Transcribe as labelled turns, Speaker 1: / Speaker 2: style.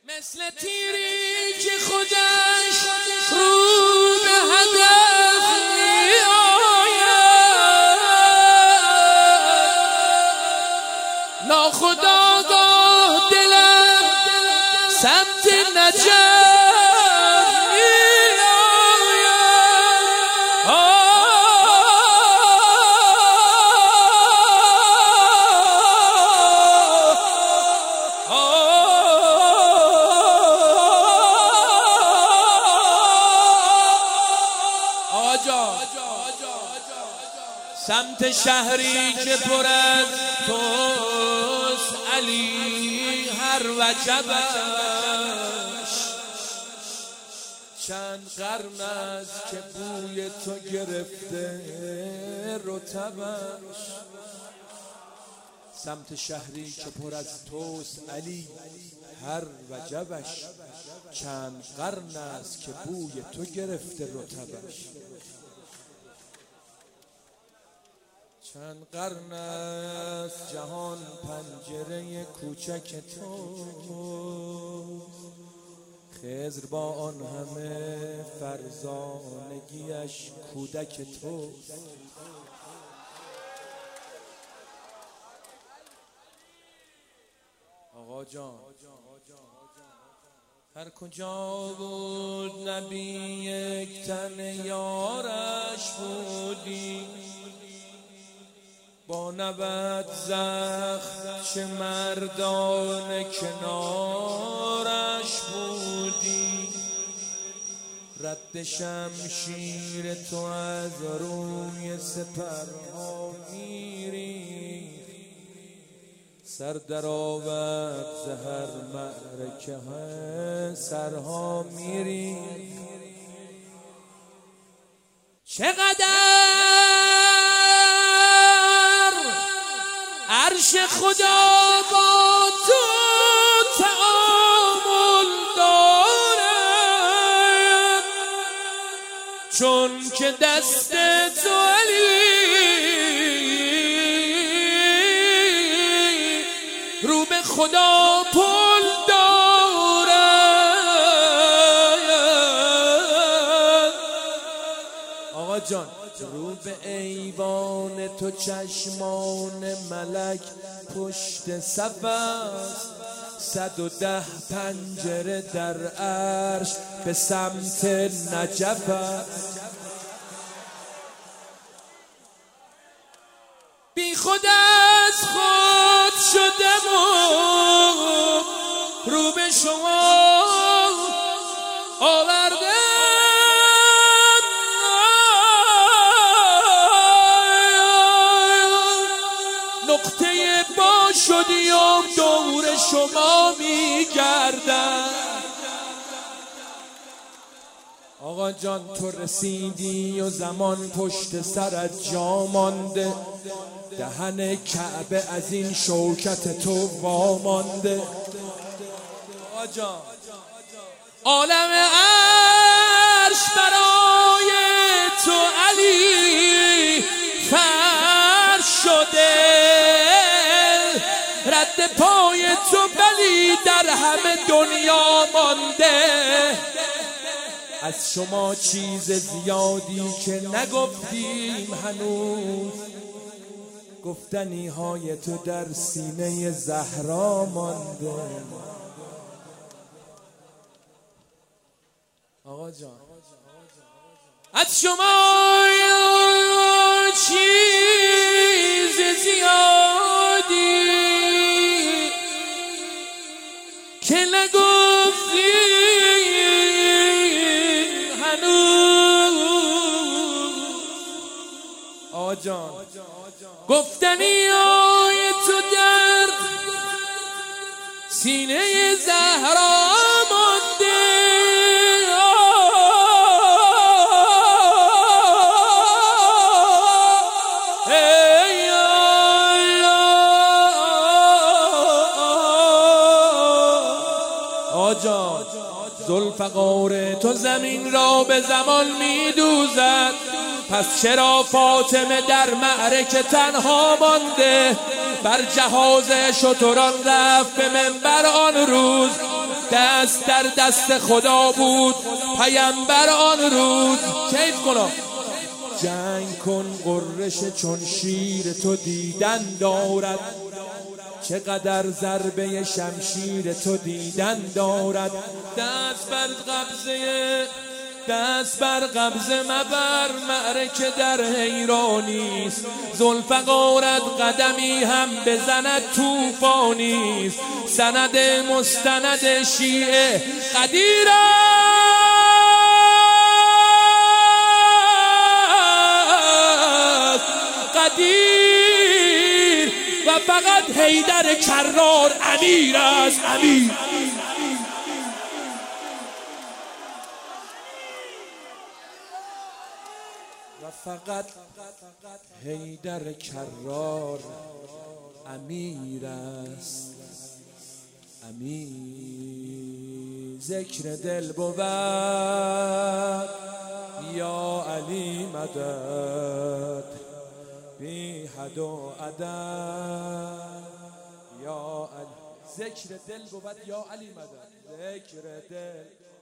Speaker 1: مثل تیری که خودش رو به هدف می آید، ناخودآگاه دلم سمت نجف می آید. سمت شهری که پر از توست علی، هر وجبش چند قرن است که بوی تو گرفته رطبش. سمت شهری که پر از توست علی، هر وجبش چند قرن است که بوی تو گرفته رطبش. چند قرن است جهان پنجره کوچک تو، خضر با آن همه فرزانگیش کودک تو. آقا جان هر کجا بود نبی یک تن یارش بودی، با 90 زخم چه مردان کنارش بودی. رد شمشیر تو از روی سپرها میری، سر در آورد ز هر معرکه سرها میری. چقدر عرش خدا با تو تعامل دارد، چون که دست تو علی رو به خدا پل دارد. آقا جان رو به ایوان تو چشمان ملک پشت صف است، 110 پنجره در عرش به سمت نجف است. بی خود از خود شدم و رو به شما آورده، نقطه با شدی و دور شما میگردم. آقا جان تو رسیدی و زمان پشت سرت جا مانده، دهن کعبه از این شوکت تو وامانده. آقا جان عالم عرش برای تو علی فرش شده، رد پای تو بلی در همه دنیا مانده. از شما چیز زیادی که نگفتیم هنوز، گفتنی های تو در سینه زهرا مانده. آقا جان از شما چیز زیادی که نگفتیم هنوز. آقا جان گفتنی های تو در سینه زهرا مانده. آجا ذوالفقار تو زمین را به زمان می دوزد، پس چرا فاطمه در معرکه تنها مانده؟ بر جهاز شتران رفت به منبر آن روز، دست در دست خدا بود پیامبر آن روز. کیف کن جنگ کن قرش چون شیر تو دیدن دارد، چقدر ضربه شمشیر تو دیدن دارد. دست بر قبضه مبر، معرکه در حیرانیست. ذوالفقارت قدمی هم بزند طوفانیست. سند مستند شیعه قدیر است، قدیر و فقط حیدر کرار امیر است، امیر. و فقط حیدر کرار امیر است، امیر. ذکر دل بود یا علی مدد، بی حد و عدد یا علی. ذکر دل بود یا علی مدد، ذکر دل